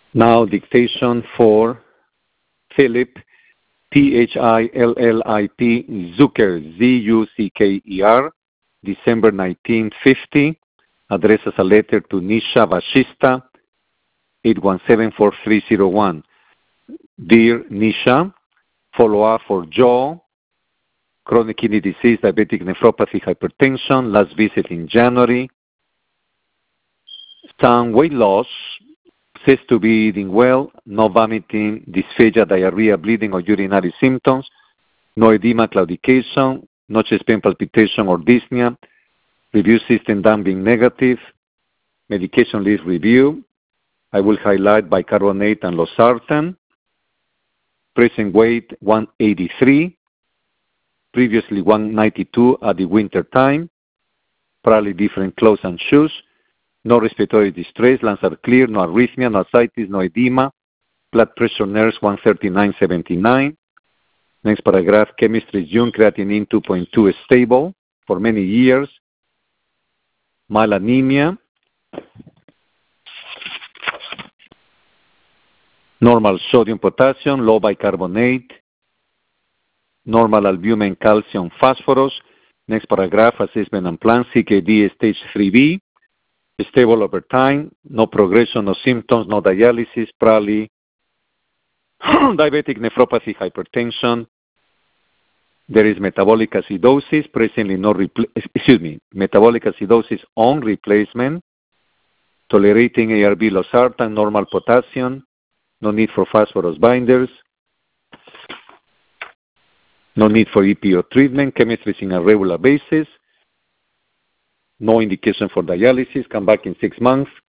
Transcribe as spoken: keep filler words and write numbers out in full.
Now dictation for Philip, P H I L L I P, Zucker, Z U C K E R, December nineteen fifty. Addresses a letter to Nisha Vashista, eight one seven, four three zero one. Dear Nisha, follow-up for Joe, chronic kidney disease, diabetic nephropathy, hypertension, last visit in January. Some weight loss, says to be eating well, no vomiting, dysphagia, diarrhea, bleeding, or urinary symptoms, no edema, claudication, no chest pain, palpitation, or dyspnea, review system done being negative, medication list review. I will highlight bicarbonate and losartan. Present weight one eighty-three, previously one ninety-two at the winter time, probably different clothes and shoes. No respiratory distress, lungs are clear, no arrhythmia, no ascites, no edema. Blood pressure nurse one thirty-nine seventy-nine. Next paragraph, chemistry June, creatinine two point two is stable for many years. Mild anemia. Normal sodium, potassium, low bicarbonate. Normal albumin, calcium, phosphorus. Next paragraph, assessment and plan, C K D stage three B. Stable over time, no progression, no symptoms, no dialysis, probably diabetic nephropathy, hypertension. There is metabolic acidosis, presently no repl- excuse me, metabolic acidosis on replacement, tolerating A R B losartan, normal potassium, no need for phosphorus binders, no need for E P O treatment, chemistry is on a regular basis. No indication for dialysis. Come back in six months.